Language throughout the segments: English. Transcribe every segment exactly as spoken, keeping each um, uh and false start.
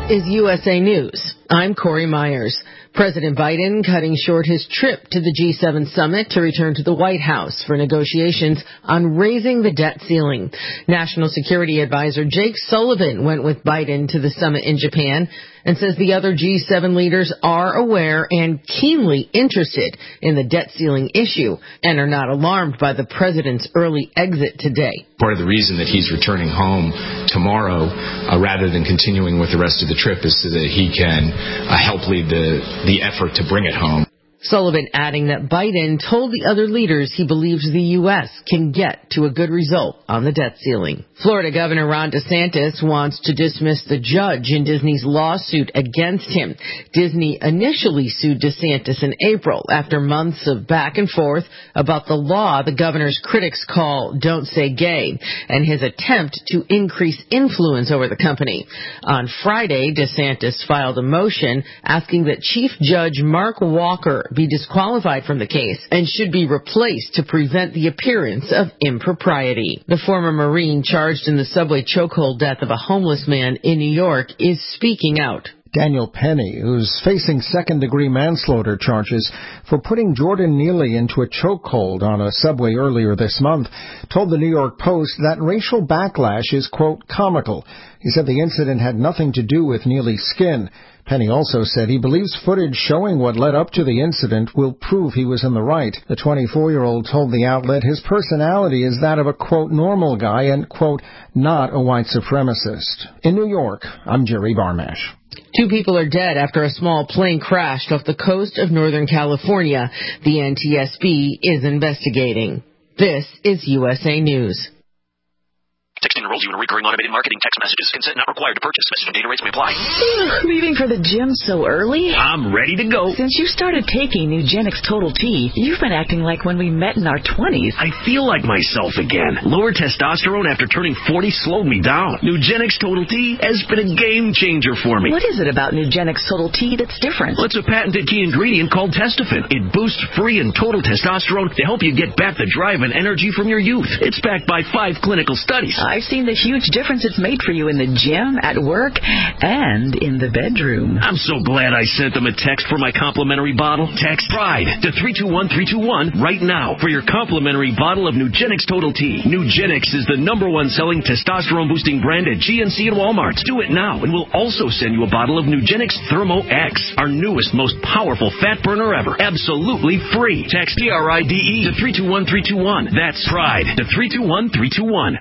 is U S A News. I'm Corey Myers. President Biden cutting short his trip to the G seven summit to return to the White House for negotiations on raising the debt ceiling. National Security Advisor Jake Sullivan went with Biden to the summit in Japan and says the other G seven leaders are aware and keenly interested in the debt ceiling issue and are not alarmed by the president's early exit today. Part of the reason that he's returning home tomorrow uh, rather than continuing with the rest of the trip is so that he can uh, help lead the, the effort to bring it home. Sullivan adding that Biden told the other leaders he believes the U S can get to a good result on the debt ceiling. Florida Governor Ron DeSantis wants to dismiss the judge in Disney's lawsuit against him. Disney initially sued DeSantis in April after months of back and forth about the law the governor's critics call Don't Say Gay and his attempt to increase influence over the company. On Friday, DeSantis filed a motion asking that Chief Judge Mark Walker be disqualified from the case and should be replaced to prevent the appearance of impropriety. The former Marine charged in the subway chokehold death of a homeless man in New York is speaking out. Daniel Penny, who's facing second-degree manslaughter charges for putting Jordan Neely into a chokehold on a subway earlier this month, told the New York Post that racial backlash is, quote, comical. He said the incident had nothing to do with Neely's skin. Penny also said he believes footage showing what led up to the incident will prove he was in the right. The twenty-four-year-old told the outlet his personality is that of a, quote, normal guy and, quote, not a white supremacist. In New York, I'm Jerry Barmash. Two people are dead after a small plane crashed off the coast of Northern California. The N T S B is investigating. This is U S A News. Texting enrolls you in a recurring automated marketing text messages. Consent not required to purchase. Message and data rates may apply. Leaving for the gym so early? I'm ready to go. Since you started taking Nugenix Total T, you've been acting like when we met in our twenties. I feel like myself again. Lower testosterone after turning forty slowed me down. Nugenix Total T has been a game changer for me. What is it about Nugenix Total T that's different? Well, it's a patented key ingredient called Testofen. It boosts free and total testosterone to help you get back the drive and energy from your youth. It's backed by five clinical studies. I've seen the huge difference it's made for you in the gym, at work, and in the bedroom. I'm so glad I sent them a text for my complimentary bottle. Text PRIDE to three two one three two one right now for your complimentary bottle of Nugenix Total T. Nugenix is the number one selling testosterone-boosting brand at G N C and Walmart. Do it now, and we'll also send you a bottle of Nugenix Thermo X, our newest, most powerful fat burner ever. Absolutely free. Text P R I D E to three two one three two one. That's PRIDE to three two one three two one.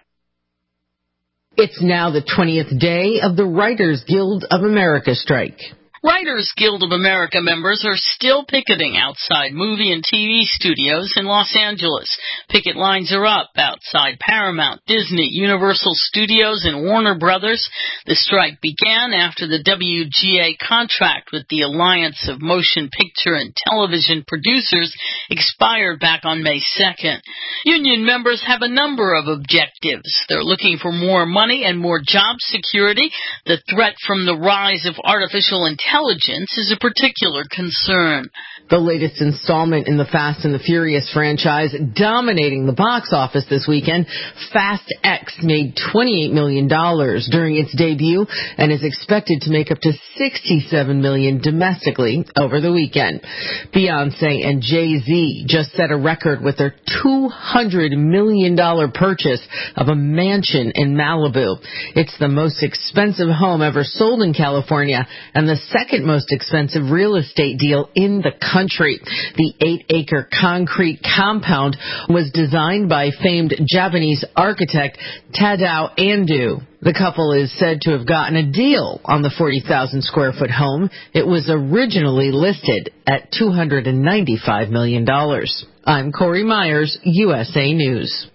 It's now the twentieth day of the Writers Guild of America strike. Writers Guild of America members are still picketing outside movie and T V studios in Los Angeles. Picket lines are up outside Paramount, Disney, Universal Studios, and Warner Brothers. The strike began after the W G A contract with the Alliance of Motion Picture and Television Producers expired back on May second. Union members have a number of objectives. They're looking for more money and more job security. The threat from the rise of artificial intelligence Intelligence is a particular concern. The latest installment in the Fast and the Furious franchise dominating the box office this weekend, Fast X made twenty-eight million dollars during its debut and is expected to make up to sixty-seven million dollars domestically over the weekend. Beyonce and Jay-Z just set a record with their two hundred million dollars purchase of a mansion in Malibu. It's the most expensive home ever sold in California and the second most expensive real estate deal in the country. The eight-acre concrete compound was designed by famed Japanese architect Tadao Ando. The couple is said to have gotten a deal on the forty thousand square foot home. It was originally listed at two hundred ninety-five million dollars. I'm Corey Myers, U S A News.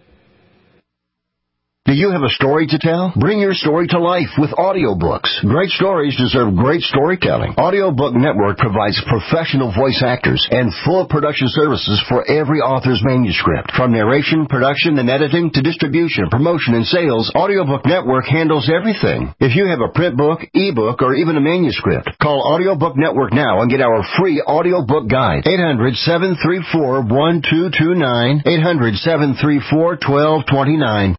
Do you have a story to tell? Bring your story to life with audiobooks. Great stories deserve great storytelling. Audiobook Network provides professional voice actors and full production services for every author's manuscript. From narration, production, and editing to distribution, promotion, and sales, Audiobook Network handles everything. If you have a print book, ebook, or even a manuscript, call Audiobook Network now and get our free audiobook guide. eight hundred, seven three four, one two two nine, eight hundred, seven three four, one two two nine.